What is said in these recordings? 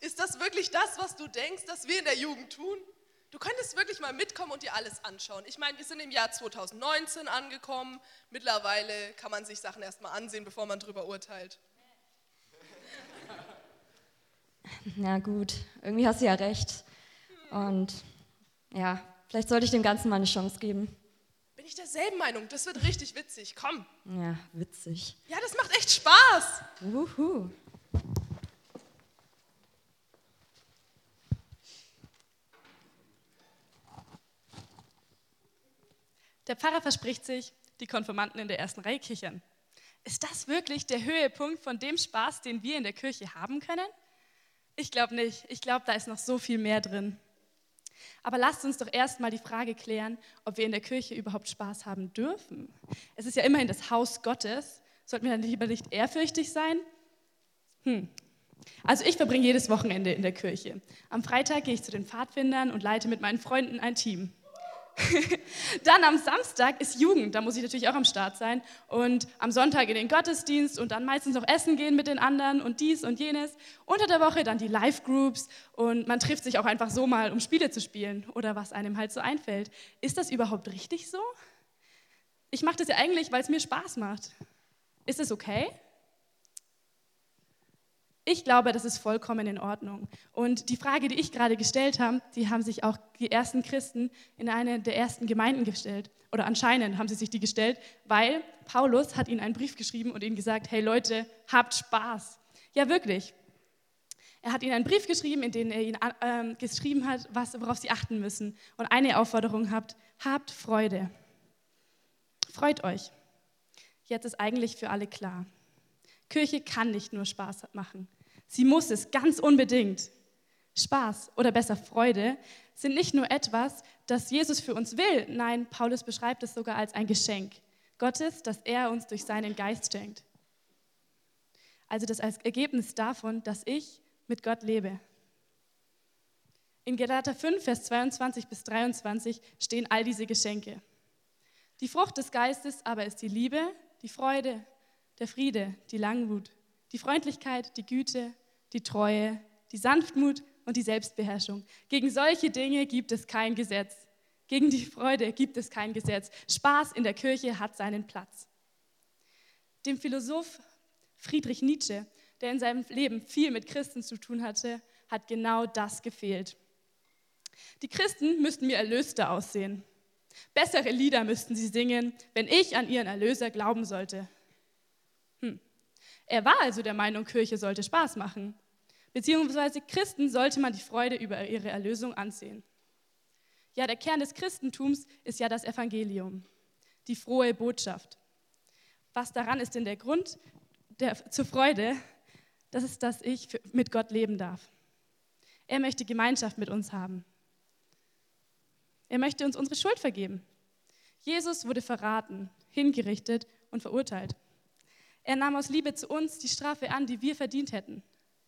Ist das wirklich das, was du denkst, dass wir in der Jugend tun? Du könntest wirklich mal mitkommen und dir alles anschauen. Ich meine, wir sind im Jahr 2019 angekommen. Mittlerweile kann man sich Sachen erst mal ansehen, bevor man drüber urteilt. Ja gut, irgendwie hast du ja recht. Und ja, vielleicht sollte ich dem Ganzen mal eine Chance geben. Bin ich derselben Meinung, das wird richtig witzig. Komm. Ja, witzig. Ja, das macht echt Spaß. Wuhu. Der Pfarrer verspricht sich, die Konfirmanden in der ersten Reihe kichern. Ist das wirklich der Höhepunkt von dem Spaß, den wir in der Kirche haben können? Ich glaube nicht. Ich glaube, da ist noch so viel mehr drin. Aber lasst uns doch erst mal die Frage klären, ob wir in der Kirche überhaupt Spaß haben dürfen. Es ist ja immerhin das Haus Gottes. Sollten wir dann lieber nicht ehrfürchtig sein? Also ich verbringe jedes Wochenende in der Kirche. Am Freitag gehe ich zu den Pfadfindern und leite mit meinen Freunden ein Team. Dann am Samstag ist Jugend, da muss ich natürlich auch am Start sein. Und am Sonntag in den Gottesdienst und dann meistens noch essen gehen mit den anderen und dies und jenes. Unter der Woche dann die Live-Groups und man trifft sich auch einfach so mal, um Spiele zu spielen oder was einem halt so einfällt. Ist das überhaupt richtig so? Ich mache das ja eigentlich, weil es mir Spaß macht. Ist es okay? Ich glaube, das ist vollkommen in Ordnung. Und die Frage, die ich gerade gestellt habe, die haben sich auch die ersten Christen in eine der ersten Gemeinden gestellt. Oder anscheinend haben sie sich die gestellt, weil Paulus hat ihnen einen Brief geschrieben und ihnen gesagt, hey Leute, habt Spaß. Ja, wirklich. Er hat ihnen einen Brief geschrieben, in dem er ihnen geschrieben hat, worauf sie achten müssen. Und eine Aufforderung habt Freude. Freut euch. Jetzt ist eigentlich für alle klar. Kirche kann nicht nur Spaß machen. Sie muss es ganz unbedingt. Spaß oder besser Freude sind nicht nur etwas, das Jesus für uns will. Nein, Paulus beschreibt es sogar als ein Geschenk Gottes, das er uns durch seinen Geist schenkt. Also das als Ergebnis davon, dass ich mit Gott lebe. In Galater 5, Vers 22 bis 23 stehen all diese Geschenke. Die Frucht des Geistes aber ist die Liebe, die Freude, der Friede, die Langmut, die Freundlichkeit, die Güte, die Treue, die Sanftmut und die Selbstbeherrschung. Gegen solche Dinge gibt es kein Gesetz. Gegen die Freude gibt es kein Gesetz. Spaß in der Kirche hat seinen Platz. Dem Philosoph Friedrich Nietzsche, der in seinem Leben viel mit Christen zu tun hatte, hat genau das gefehlt. Die Christen müssten mir erlöster aussehen. Bessere Lieder müssten sie singen, wenn ich an ihren Erlöser glauben sollte. Er war also der Meinung, Kirche sollte Spaß machen. Beziehungsweise Christen sollte man die Freude über ihre Erlösung ansehen. Ja, der Kern des Christentums ist ja das Evangelium, die frohe Botschaft. Was daran ist denn der Grund zur Freude? Das ist, dass ich mit Gott leben darf. Er möchte Gemeinschaft mit uns haben. Er möchte uns unsere Schuld vergeben. Jesus wurde verraten, hingerichtet und verurteilt. Er nahm aus Liebe zu uns die Strafe an, die wir verdient hätten.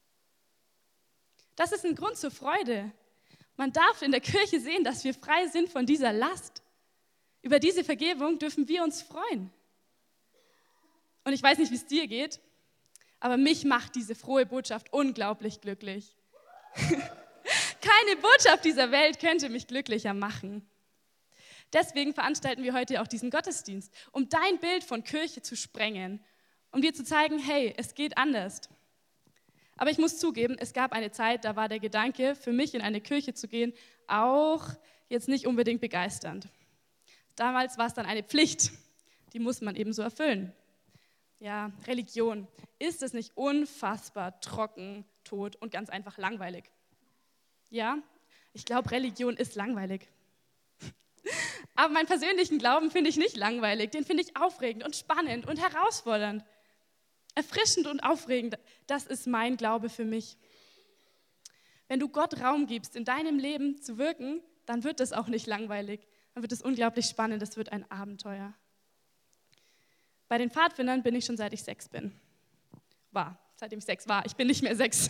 Das ist ein Grund zur Freude. Man darf in der Kirche sehen, dass wir frei sind von dieser Last. Über diese Vergebung dürfen wir uns freuen. Und ich weiß nicht, wie es dir geht, aber mich macht diese frohe Botschaft unglaublich glücklich. Keine Botschaft dieser Welt könnte mich glücklicher machen. Deswegen veranstalten wir heute auch diesen Gottesdienst, um dein Bild von Kirche zu sprengen, um dir zu zeigen, hey, es geht anders. Aber ich muss zugeben, es gab eine Zeit, da war der Gedanke, für mich in eine Kirche zu gehen, auch jetzt nicht unbedingt begeisternd. Damals war es dann eine Pflicht, die muss man eben so erfüllen. Ja, Religion, ist es nicht unfassbar trocken, tot und ganz einfach langweilig? Ja, ich glaube, Religion ist langweilig. Aber meinen persönlichen Glauben finde ich nicht langweilig, den finde ich aufregend und spannend und herausfordernd. Erfrischend und aufregend, das ist mein Glaube für mich. Wenn du Gott Raum gibst, in deinem Leben zu wirken, dann wird es auch nicht langweilig. Dann wird es unglaublich spannend, es wird ein Abenteuer. Bei den Pfadfindern bin ich schon seit ich 6 bin. Seitdem ich 6 war, ich bin nicht mehr 6.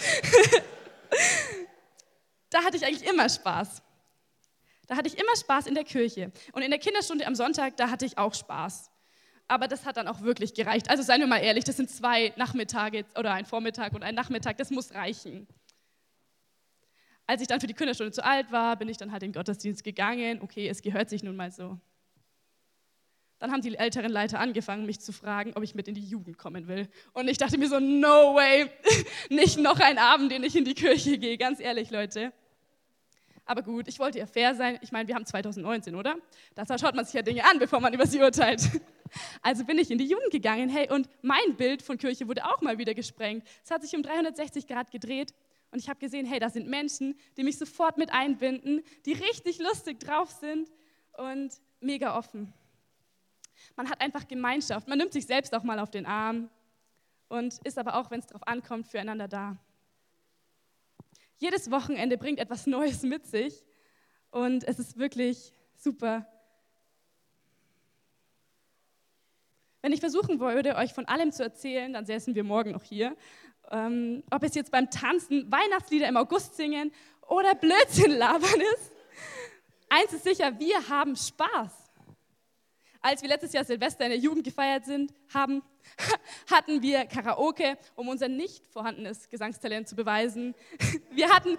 Da hatte ich eigentlich immer Spaß. Da hatte ich immer Spaß in der Kirche. Und in der Kinderstunde am Sonntag, da hatte ich auch Spaß. Aber das hat dann auch wirklich gereicht. Also seien wir mal ehrlich, das sind 2 Nachmittage oder ein Vormittag und ein Nachmittag, das muss reichen. Als ich dann für die Kinderstunde zu alt war, bin ich dann halt in den Gottesdienst gegangen. Okay, es gehört sich nun mal so. Dann haben die älteren Leiter angefangen, mich zu fragen, ob ich mit in die Jugend kommen will. Und ich dachte mir so, no way, nicht noch ein Abend, den ich in die Kirche gehe, ganz ehrlich, Leute. Aber gut, ich wollte ja fair sein. Ich meine, wir haben 2019, oder? Da schaut man sich ja Dinge an, bevor man über sie urteilt. Also bin ich in die Jugend gegangen, hey, und mein Bild von Kirche wurde auch mal wieder gesprengt. Es hat sich um 360 Grad gedreht und ich habe gesehen, hey, da sind Menschen, die mich sofort mit einbinden, die richtig lustig drauf sind und mega offen. Man hat einfach Gemeinschaft, man nimmt sich selbst auch mal auf den Arm und ist aber auch, wenn es darauf ankommt, füreinander da. Jedes Wochenende bringt etwas Neues mit sich und es ist wirklich super. Wenn ich versuchen würde, euch von allem zu erzählen, dann säßen wir morgen noch hier. Ob es jetzt beim Tanzen, Weihnachtslieder im August singen oder Blödsinn labern ist. Eins ist sicher, wir haben Spaß. Als wir letztes Jahr Silvester in der Jugend gefeiert haben, hatten wir Karaoke, um unser nicht vorhandenes Gesangstalent zu beweisen. Wir hatten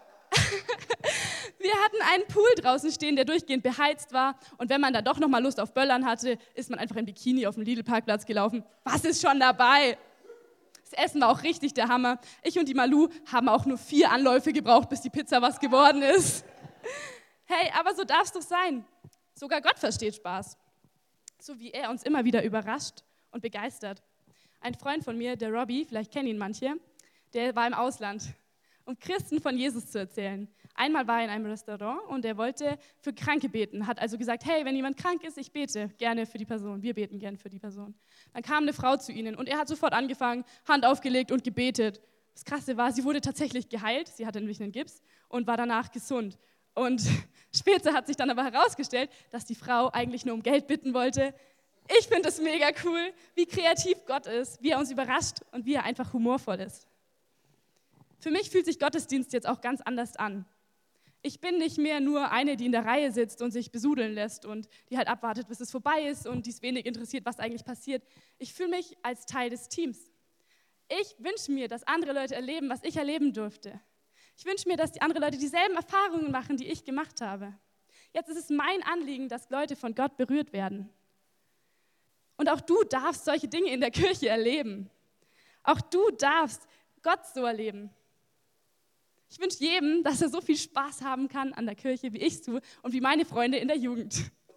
einen Pool draußen stehen, der durchgehend beheizt war. Und wenn man dann doch noch mal Lust auf Böllern hatte, ist man einfach im Bikini auf dem Lidl-Parkplatz gelaufen. Was ist schon dabei? Das Essen war auch richtig der Hammer. Ich und die Malu haben auch nur 4 Anläufe gebraucht, bis die Pizza was geworden ist. Hey, aber so darf es doch sein. Sogar Gott versteht Spaß. So wie er uns immer wieder überrascht und begeistert. Ein Freund von mir, der Robbie, vielleicht kennen ihn manche, der war im Ausland, um Christen von Jesus zu erzählen. Einmal war er in einem Restaurant und er wollte für Kranke beten, hat also gesagt, hey, wenn jemand krank ist, ich bete gerne für die Person, wir beten gerne für die Person. Dann kam eine Frau zu ihnen und er hat sofort angefangen, Hand aufgelegt und gebetet. Das Krasse war, sie wurde tatsächlich geheilt, sie hatte nämlich einen Gips und war danach gesund. Und später hat sich dann aber herausgestellt, dass die Frau eigentlich nur um Geld bitten wollte. Ich finde es mega cool, wie kreativ Gott ist, wie er uns überrascht und wie er einfach humorvoll ist. Für mich fühlt sich Gottesdienst jetzt auch ganz anders an. Ich bin nicht mehr nur eine, die in der Reihe sitzt und sich besudeln lässt und die halt abwartet, bis es vorbei ist und die es wenig interessiert, was eigentlich passiert. Ich fühle mich als Teil des Teams. Ich wünsche mir, dass andere Leute erleben, was ich erleben durfte. Ich wünsche mir, dass die anderen Leute dieselben Erfahrungen machen, die ich gemacht habe. Jetzt ist es mein Anliegen, dass Leute von Gott berührt werden. Und auch du darfst solche Dinge in der Kirche erleben. Auch du darfst Gott so erleben. Ich wünsche jedem, dass er so viel Spaß haben kann an der Kirche, wie ich es tue und wie meine Freunde in der Jugend.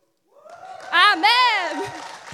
Amen!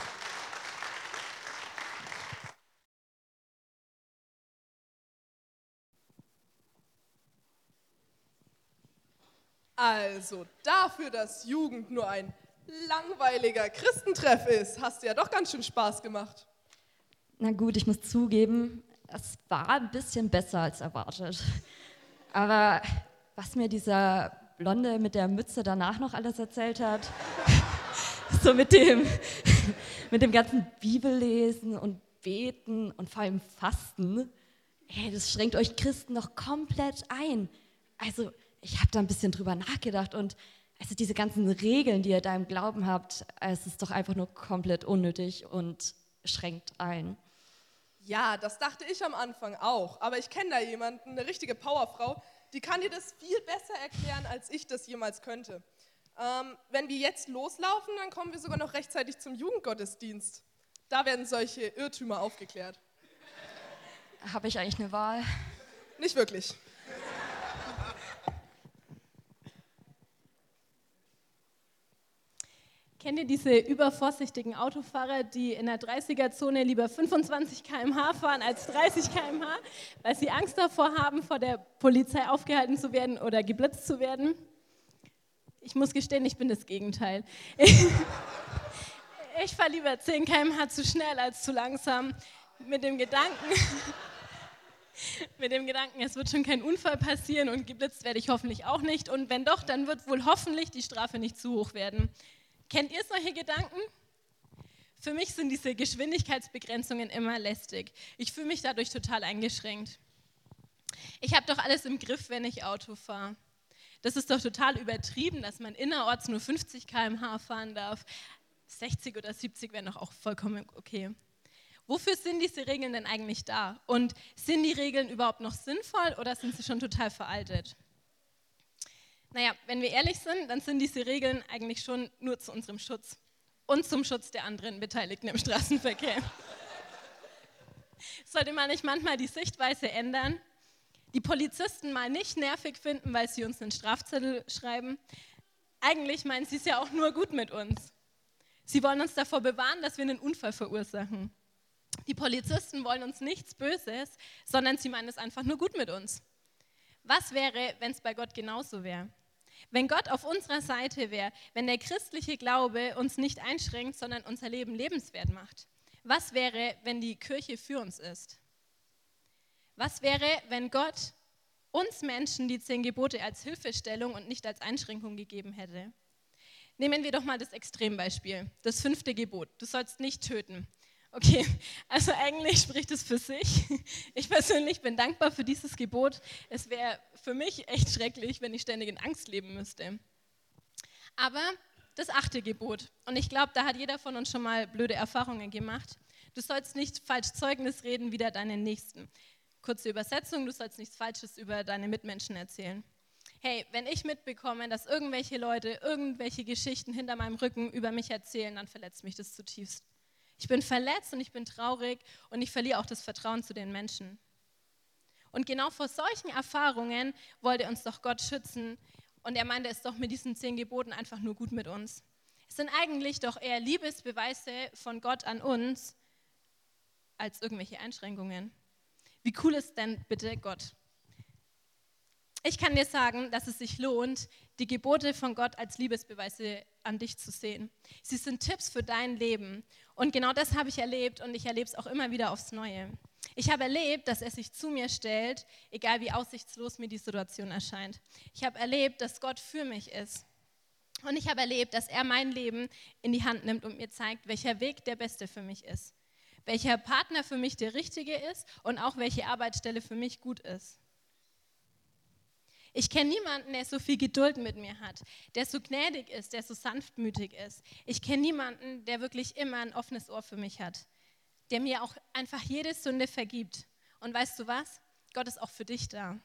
Also dafür, dass Jugend nur ein langweiliger Christentreff ist, hast du ja doch ganz schön Spaß gemacht. Na gut, ich muss zugeben, es war ein bisschen besser als erwartet. Aber was mir dieser Blonde mit der Mütze danach noch alles erzählt hat, so mit dem ganzen Bibellesen und Beten und vor allem Fasten, hey, das schränkt euch Christen doch komplett ein. Also ich habe da ein bisschen drüber nachgedacht und also diese ganzen Regeln, die ihr da im Glauben habt, es ist doch einfach nur komplett unnötig und schränkt ein. Ja, das dachte ich am Anfang auch, aber ich kenne da jemanden, eine richtige Powerfrau, die kann dir das viel besser erklären, als ich das jemals könnte. Wenn wir jetzt loslaufen, dann kommen wir sogar noch rechtzeitig zum Jugendgottesdienst. Da werden solche Irrtümer aufgeklärt. Habe ich eigentlich eine Wahl? Nicht wirklich. Kennt ihr diese übervorsichtigen Autofahrer, die in der 30er-Zone lieber 25 km/h fahren als 30 km/h, weil sie Angst davor haben, vor der Polizei aufgehalten zu werden oder geblitzt zu werden? Ich muss gestehen, ich bin das Gegenteil. Ich fahre lieber 10 km/h zu schnell als zu langsam, mit dem Gedanken, es wird schon kein Unfall passieren und geblitzt werde ich hoffentlich auch nicht. Und wenn doch, dann wird wohl hoffentlich die Strafe nicht zu hoch werden. Kennt ihr solche Gedanken? Für mich sind diese Geschwindigkeitsbegrenzungen immer lästig. Ich fühle mich dadurch total eingeschränkt. Ich habe doch alles im Griff, wenn ich Auto fahre. Das ist doch total übertrieben, dass man innerorts nur 50 km/h fahren darf. 60 oder 70 wären doch auch vollkommen okay. Wofür sind diese Regeln denn eigentlich da? Und sind die Regeln überhaupt noch sinnvoll oder sind sie schon total veraltet? Naja, wenn wir ehrlich sind, dann sind diese Regeln eigentlich schon nur zu unserem Schutz und zum Schutz der anderen Beteiligten im Straßenverkehr. Sollte man nicht manchmal die Sichtweise ändern, die Polizisten mal nicht nervig finden, weil sie uns einen Strafzettel schreiben? Eigentlich meinen sie es ja auch nur gut mit uns. Sie wollen uns davor bewahren, dass wir einen Unfall verursachen. Die Polizisten wollen uns nichts Böses, sondern sie meinen es einfach nur gut mit uns. Was wäre, wenn es bei Gott genauso wäre? Wenn Gott auf unserer Seite wäre, wenn der christliche Glaube uns nicht einschränkt, sondern unser Leben lebenswert macht? Was wäre, wenn die Kirche für uns ist? Was wäre, wenn Gott uns Menschen die 10 Gebote als Hilfestellung und nicht als Einschränkung gegeben hätte? Nehmen wir doch mal das Extrembeispiel, das 5. Gebot, du sollst nicht töten. Okay, also eigentlich spricht es für sich. Ich persönlich bin dankbar für dieses Gebot. Es wäre für mich echt schrecklich, wenn ich ständig in Angst leben müsste. Aber das 8. Gebot, und ich glaube, da hat jeder von uns schon mal blöde Erfahrungen gemacht. Du sollst nicht falsch Zeugnis reden wider deinen Nächsten. Kurze Übersetzung, du sollst nichts Falsches über deine Mitmenschen erzählen. Hey, wenn ich mitbekomme, dass irgendwelche Leute irgendwelche Geschichten hinter meinem Rücken über mich erzählen, dann verletzt mich das zutiefst. Ich bin verletzt und ich bin traurig und ich verliere auch das Vertrauen zu den Menschen. Und genau vor solchen Erfahrungen wollte uns doch Gott schützen und er meinte es doch mit diesen 10 Geboten einfach nur gut mit uns. Es sind eigentlich doch eher Liebesbeweise von Gott an uns als irgendwelche Einschränkungen. Wie cool ist denn bitte Gott? Ich kann dir sagen, dass es sich lohnt, die Gebote von Gott als Liebesbeweise an dich zu sehen. Sie sind Tipps für dein Leben. Und genau das habe ich erlebt und ich erlebe es auch immer wieder aufs Neue. Ich habe erlebt, dass er sich zu mir stellt, egal wie aussichtslos mir die Situation erscheint. Ich habe erlebt, dass Gott für mich ist. Und ich habe erlebt, dass er mein Leben in die Hand nimmt und mir zeigt, welcher Weg der beste für mich ist. Welcher Partner für mich der richtige ist und auch welche Arbeitsstelle für mich gut ist. Ich kenne niemanden, der so viel Geduld mit mir hat, der so gnädig ist, der so sanftmütig ist. Ich kenne niemanden, der wirklich immer ein offenes Ohr für mich hat, der mir auch einfach jede Sünde vergibt. Und weißt du was? Gott ist auch für dich da.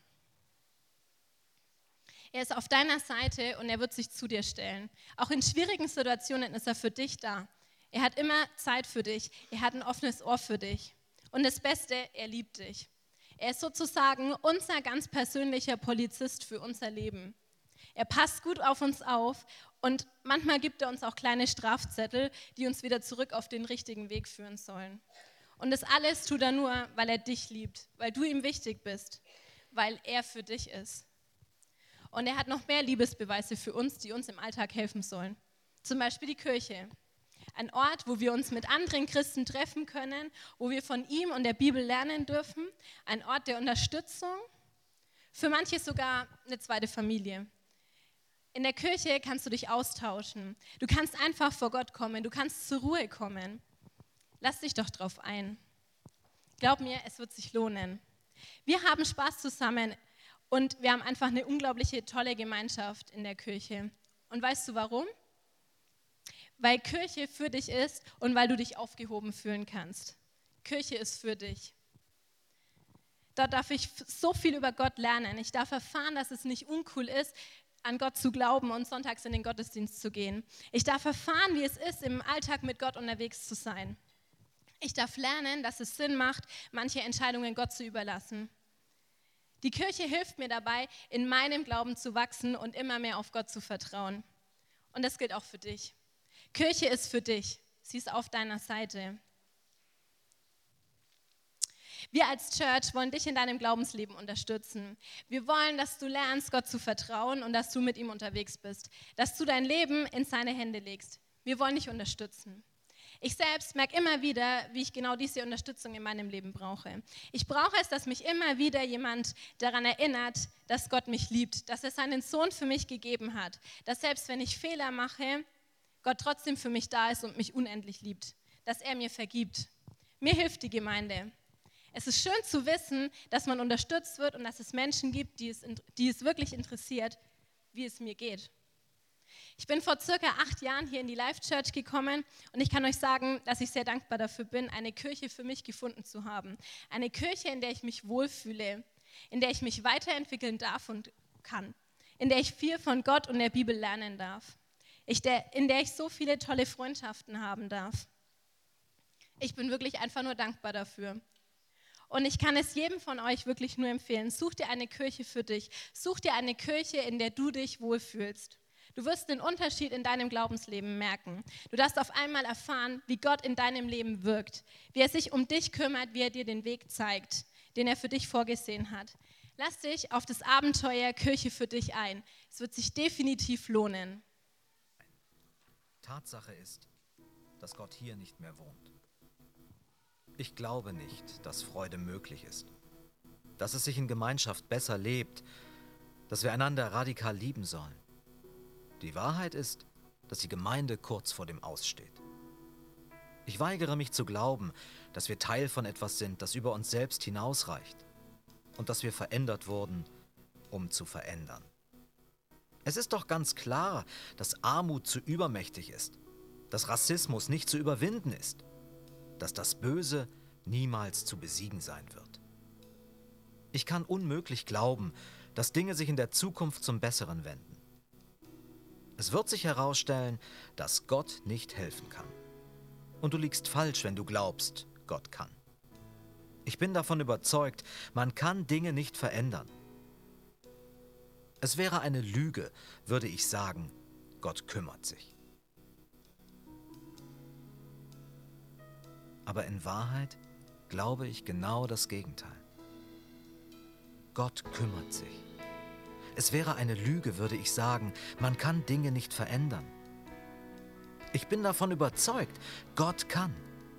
Er ist auf deiner Seite und er wird sich zu dir stellen. Auch in schwierigen Situationen ist er für dich da. Er hat immer Zeit für dich. Er hat ein offenes Ohr für dich. Und das Beste, er liebt dich. Er ist sozusagen unser ganz persönlicher Polizist für unser Leben. Er passt gut auf uns auf und manchmal gibt er uns auch kleine Strafzettel, die uns wieder zurück auf den richtigen Weg führen sollen. Und das alles tut er nur, weil er dich liebt, weil du ihm wichtig bist, weil er für dich ist. Und er hat noch mehr Liebesbeweise für uns, die uns im Alltag helfen sollen. Zum Beispiel die Kirche. Ein Ort, wo wir uns mit anderen Christen treffen können, wo wir von ihm und der Bibel lernen dürfen. Ein Ort der Unterstützung, für manche sogar eine zweite Familie. In der Kirche kannst du dich austauschen. Du kannst einfach vor Gott kommen, du kannst zur Ruhe kommen. Lass dich doch drauf ein. Glaub mir, es wird sich lohnen. Wir haben Spaß zusammen und wir haben einfach eine unglaubliche, tolle Gemeinschaft in der Kirche. Und weißt du warum? Weil Kirche für dich ist und weil du dich aufgehoben fühlen kannst. Kirche ist für dich. Dort darf ich so viel über Gott lernen. Ich darf erfahren, dass es nicht uncool ist, an Gott zu glauben und sonntags in den Gottesdienst zu gehen. Ich darf erfahren, wie es ist, im Alltag mit Gott unterwegs zu sein. Ich darf lernen, dass es Sinn macht, manche Entscheidungen Gott zu überlassen. Die Kirche hilft mir dabei, in meinem Glauben zu wachsen und immer mehr auf Gott zu vertrauen. Und das gilt auch für dich. Kirche ist für dich. Sie ist auf deiner Seite. Wir als Church wollen dich in deinem Glaubensleben unterstützen. Wir wollen, dass du lernst, Gott zu vertrauen und dass du mit ihm unterwegs bist. Dass du dein Leben in seine Hände legst. Wir wollen dich unterstützen. Ich selbst merke immer wieder, wie ich genau diese Unterstützung in meinem Leben brauche. Ich brauche es, dass mich immer wieder jemand daran erinnert, dass Gott mich liebt, dass er seinen Sohn für mich gegeben hat, dass selbst wenn ich Fehler mache, Gott trotzdem für mich da ist und mich unendlich liebt, dass er mir vergibt. Mir hilft die Gemeinde. Es ist schön zu wissen, dass man unterstützt wird und dass es Menschen gibt, die es wirklich interessiert, wie es mir geht. Ich bin vor circa 8 Jahren hier in die Life Church gekommen und ich kann euch sagen, dass ich sehr dankbar dafür bin, eine Kirche für mich gefunden zu haben. Eine Kirche, in der ich mich wohlfühle, in der ich mich weiterentwickeln darf und kann, in der ich viel von Gott und der Bibel lernen darf, in der ich so viele tolle Freundschaften haben darf. Ich bin wirklich einfach nur dankbar dafür. Und ich kann es jedem von euch wirklich nur empfehlen, such dir eine Kirche für dich, such dir eine Kirche, in der du dich wohlfühlst. Du wirst den Unterschied in deinem Glaubensleben merken. Du darfst auf einmal erfahren, wie Gott in deinem Leben wirkt, wie er sich um dich kümmert, wie er dir den Weg zeigt, den er für dich vorgesehen hat. Lass dich auf das Abenteuer Kirche für dich ein. Es wird sich definitiv lohnen. Tatsache ist, dass Gott hier nicht mehr wohnt. Ich glaube nicht, dass Freude möglich ist, dass es sich in Gemeinschaft besser lebt, dass wir einander radikal lieben sollen. Die Wahrheit ist, dass die Gemeinde kurz vor dem Aus steht. Ich weigere mich zu glauben, dass wir Teil von etwas sind, das über uns selbst hinausreicht und dass wir verändert wurden, um zu verändern. Es ist doch ganz klar, dass Armut zu übermächtig ist, dass Rassismus nicht zu überwinden ist, dass das Böse niemals zu besiegen sein wird. Ich kann unmöglich glauben, dass Dinge sich in der Zukunft zum Besseren wenden. Es wird sich herausstellen, dass Gott nicht helfen kann. Und du liegst falsch, wenn du glaubst, Gott kann. Ich bin davon überzeugt, man kann Dinge nicht verändern. Es wäre eine Lüge, würde ich sagen, Gott kümmert sich. Aber in Wahrheit glaube ich genau das Gegenteil. Gott kümmert sich. Es wäre eine Lüge, würde ich sagen, man kann Dinge nicht verändern. Ich bin davon überzeugt, Gott kann.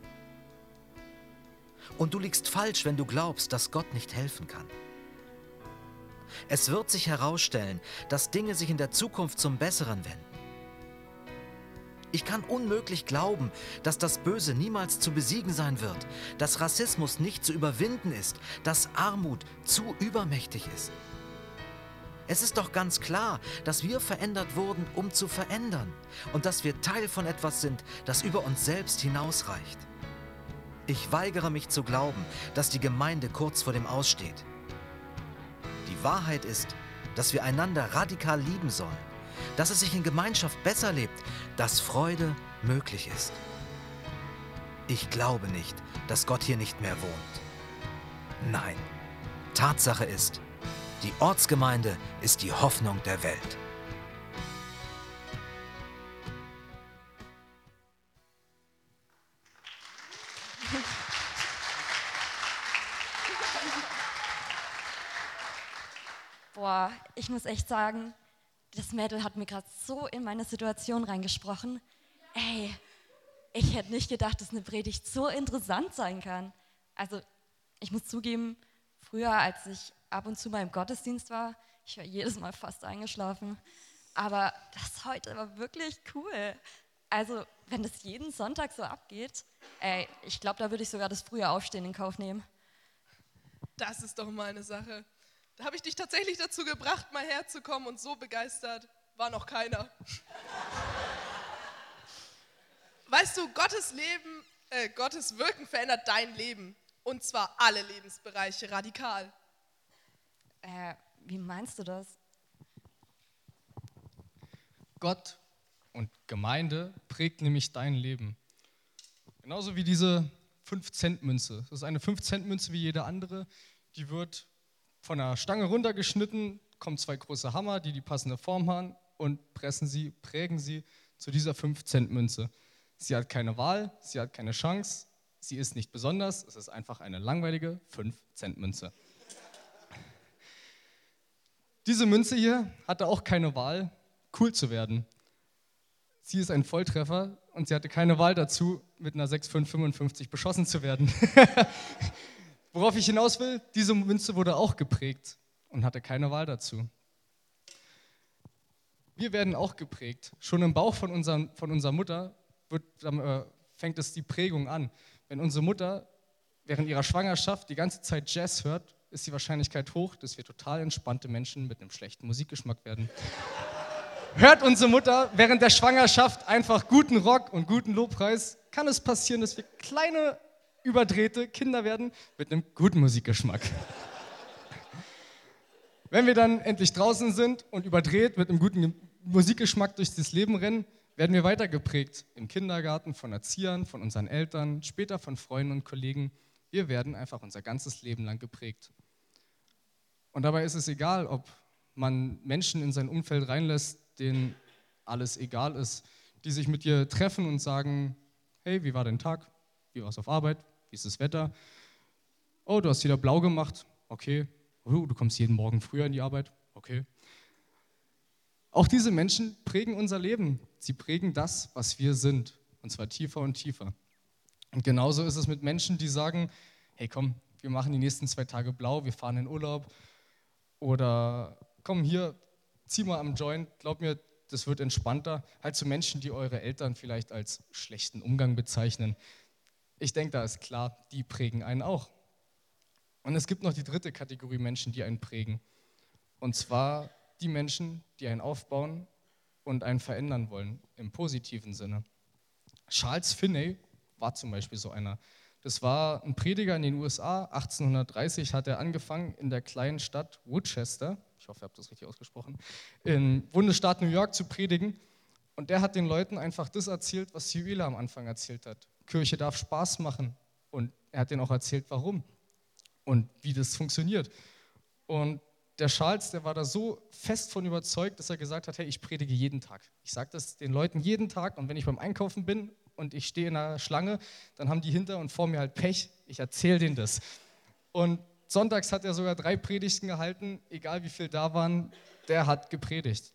Und du liegst falsch, wenn du glaubst, dass Gott nicht helfen kann. Es wird sich herausstellen, dass Dinge sich in der Zukunft zum Besseren wenden. Ich kann unmöglich glauben, dass das Böse niemals zu besiegen sein wird, dass Rassismus nicht zu überwinden ist, dass Armut zu übermächtig ist. Es ist doch ganz klar, dass wir verändert wurden, um zu verändern und dass wir Teil von etwas sind, das über uns selbst hinausreicht. Ich weigere mich zu glauben, dass die Gemeinde kurz vor dem Aus steht. Die Wahrheit ist, dass wir einander radikal lieben sollen, dass es sich in Gemeinschaft besser lebt, dass Freude möglich ist. Ich glaube nicht, dass Gott hier nicht mehr wohnt. Nein, Tatsache ist, die Ortsgemeinde ist die Hoffnung der Welt. Boah, ich muss echt sagen, das Mädel hat mir gerade so in meine Situation reingesprochen. Ey, ich hätte nicht gedacht, dass eine Predigt so interessant sein kann. Also, ich muss zugeben, früher, als ich ab und zu mal im Gottesdienst war, ich war jedes Mal fast eingeschlafen. Aber das heute war wirklich cool. Also, wenn das jeden Sonntag so abgeht, ey, ich glaube, da würde ich sogar das frühe Aufstehen in Kauf nehmen. Das ist doch mal eine Sache. Da habe ich dich tatsächlich dazu gebracht, mal herzukommen und so begeistert war noch keiner. Weißt du, Gottes Wirken verändert dein Leben. Und zwar alle Lebensbereiche radikal. Wie meinst du das? Gott und Gemeinde prägt nämlich dein Leben. Genauso wie diese 5-Cent-Münze. Das ist eine 5-Cent-Münze wie jede andere. Die wird von einer Stange runtergeschnitten, kommen 2 große Hammer, die passende Form haben und prägen sie zu dieser 5-Cent-Münze. Sie hat keine Wahl, sie hat keine Chance, sie ist nicht besonders, es ist einfach eine langweilige 5-Cent-Münze. Diese Münze hier hatte auch keine Wahl, cool zu werden. Sie ist ein Volltreffer und sie hatte keine Wahl dazu, mit einer 6,555 beschossen zu werden. Worauf ich hinaus will, diese Münze wurde auch geprägt und hatte keine Wahl dazu. Wir werden auch geprägt. Schon im Bauch von unserer Mutter fängt es die Prägung an. Wenn unsere Mutter während ihrer Schwangerschaft die ganze Zeit Jazz hört, ist die Wahrscheinlichkeit hoch, dass wir total entspannte Menschen mit einem schlechten Musikgeschmack werden. Hört unsere Mutter während der Schwangerschaft einfach guten Rock und guten Lobpreis, kann es passieren, dass wir kleine, überdrehte Kinder werden mit einem guten Musikgeschmack. Wenn wir dann endlich draußen sind und überdreht mit einem guten Musikgeschmack durch das Leben rennen, werden wir weiter geprägt. Im Kindergarten, von Erziehern, von unseren Eltern, später von Freunden und Kollegen. Wir werden einfach unser ganzes Leben lang geprägt. Und dabei ist es egal, ob man Menschen in sein Umfeld reinlässt, denen alles egal ist, die sich mit dir treffen und sagen, hey, wie war dein Tag? Wie war es auf Arbeit? Wie ist das Wetter? Oh, du hast wieder blau gemacht. Okay. Oh, du kommst jeden Morgen früher in die Arbeit. Okay. Auch diese Menschen prägen unser Leben. Sie prägen das, was wir sind. Und zwar tiefer und tiefer. Und genauso ist es mit Menschen, die sagen, hey komm, wir machen die nächsten 2 Tage blau, wir fahren in Urlaub. Oder komm hier, zieh mal am Joint, glaub mir, das wird entspannter. Halt zu Menschen, die eure Eltern vielleicht als schlechten Umgang bezeichnen. Ich denke, da ist klar, die prägen einen auch. Und es gibt noch die dritte Kategorie Menschen, die einen prägen. Und zwar die Menschen, die einen aufbauen und einen verändern wollen, im positiven Sinne. Charles Finney war zum Beispiel so einer. Das war ein Prediger in den USA. 1830 hat er angefangen in der kleinen Stadt Worcester, ich hoffe, ihr habt das richtig ausgesprochen, im Bundesstaat New York zu predigen. Und der hat den Leuten einfach das erzählt, was Joela am Anfang erzählt hat. Kirche darf Spaß machen. Und er hat denen auch erzählt, warum und wie das funktioniert. Und der Charles, der war da so fest von überzeugt, dass er gesagt hat, hey, ich predige jeden Tag. Ich sage das den Leuten jeden Tag und wenn ich beim Einkaufen bin und ich stehe in einer Schlange, dann haben die hinter und vor mir halt Pech. Ich erzähle denen das. Und sonntags hat er sogar 3 Predigten gehalten, egal wie viel da waren, der hat gepredigt.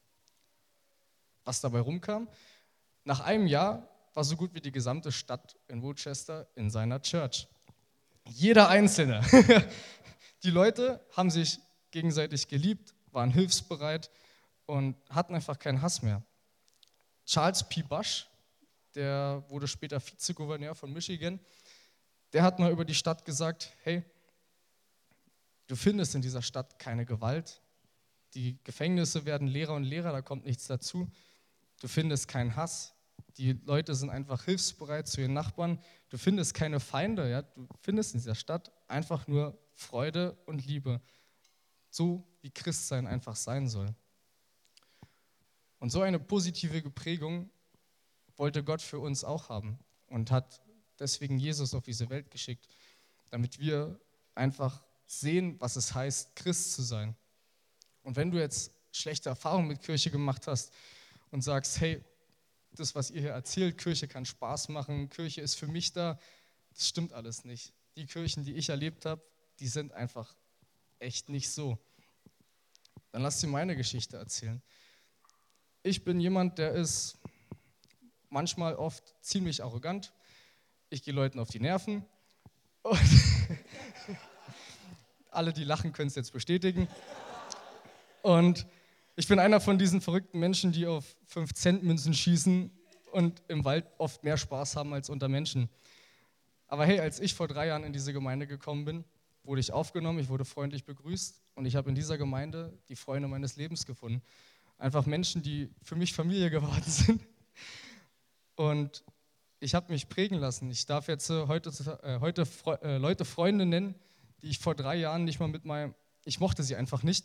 Was dabei rumkam? Nach einem Jahr war so gut wie die gesamte Stadt in Worcester in seiner Church. Jeder Einzelne. Die Leute haben sich gegenseitig geliebt, waren hilfsbereit und hatten einfach keinen Hass mehr. Charles P. Bush, der wurde später Vizegouverneur von Michigan, der hat mal über die Stadt gesagt, hey, du findest in dieser Stadt keine Gewalt, die Gefängnisse werden leerer und leerer, da kommt nichts dazu, du findest keinen Hass, die Leute sind einfach hilfsbereit zu ihren Nachbarn, du findest keine Feinde, ja? Du findest in dieser Stadt einfach nur Freude und Liebe, so wie Christsein einfach sein soll. Und so eine positive Prägung wollte Gott für uns auch haben und hat deswegen Jesus auf diese Welt geschickt, damit wir einfach sehen, was es heißt, Christ zu sein. Und wenn du jetzt schlechte Erfahrungen mit Kirche gemacht hast und sagst, hey, das, was ihr hier erzählt, Kirche kann Spaß machen, Kirche ist für mich da, das stimmt alles nicht. Die Kirchen, die ich erlebt habe, die sind einfach echt nicht so. Dann lass dir meine Geschichte erzählen. Ich bin jemand, der ist manchmal oft ziemlich arrogant. Ich gehe Leuten auf die Nerven. Und alle, die lachen, können es jetzt bestätigen. Und ich bin einer von diesen verrückten Menschen, die auf 5-Cent-Münzen schießen und im Wald oft mehr Spaß haben als unter Menschen. Aber hey, als ich vor 3 Jahren in diese Gemeinde gekommen bin, wurde ich aufgenommen, ich wurde freundlich begrüßt und ich habe in dieser Gemeinde die Freunde meines Lebens gefunden. Einfach Menschen, die für mich Familie geworden sind. Und ich habe mich prägen lassen. Ich darf jetzt heute Leute Freunde nennen, die ich vor 3 Jahren nicht mal ich mochte sie einfach nicht.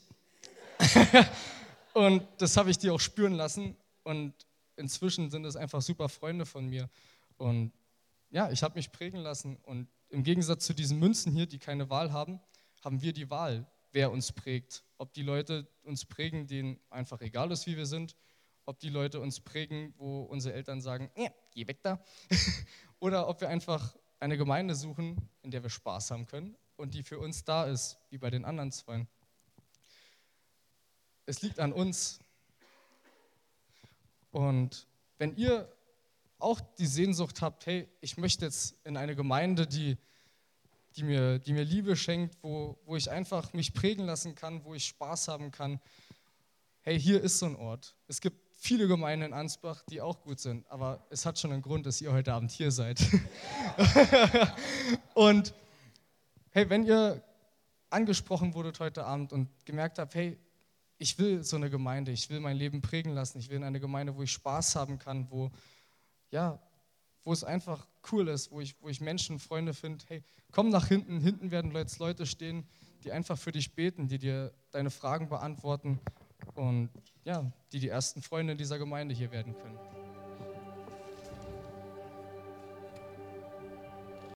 Und das habe ich die auch spüren lassen. Und inzwischen sind es einfach super Freunde von mir. Und ja, ich habe mich prägen lassen. Und im Gegensatz zu diesen Münzen hier, die keine Wahl haben, haben wir die Wahl, wer uns prägt. Ob die Leute uns prägen, denen einfach egal ist, wie wir sind. Ob die Leute uns prägen, wo unsere Eltern sagen, geh weg da. Oder ob wir einfach eine Gemeinde suchen, in der wir Spaß haben können und die für uns da ist, wie bei den anderen 2. Es liegt an uns. Und wenn ihr auch die Sehnsucht habt, hey, ich möchte jetzt in eine Gemeinde, die mir Liebe schenkt, wo ich einfach mich prägen lassen kann, wo ich Spaß haben kann, hey, hier ist so ein Ort. Es gibt viele Gemeinden in Ansbach, die auch gut sind, aber es hat schon einen Grund, dass ihr heute Abend hier seid. Und hey, wenn ihr angesprochen wurdet heute Abend und gemerkt habt, hey, ich will so eine Gemeinde, ich will mein Leben prägen lassen, ich will in eine Gemeinde, wo ich Spaß haben kann, wo es einfach cool ist, wo ich Menschen, Freunde finde, hey, komm nach hinten werden jetzt Leute stehen, die einfach für dich beten, die dir deine Fragen beantworten und ja, die ersten Freunde dieser Gemeinde hier werden können.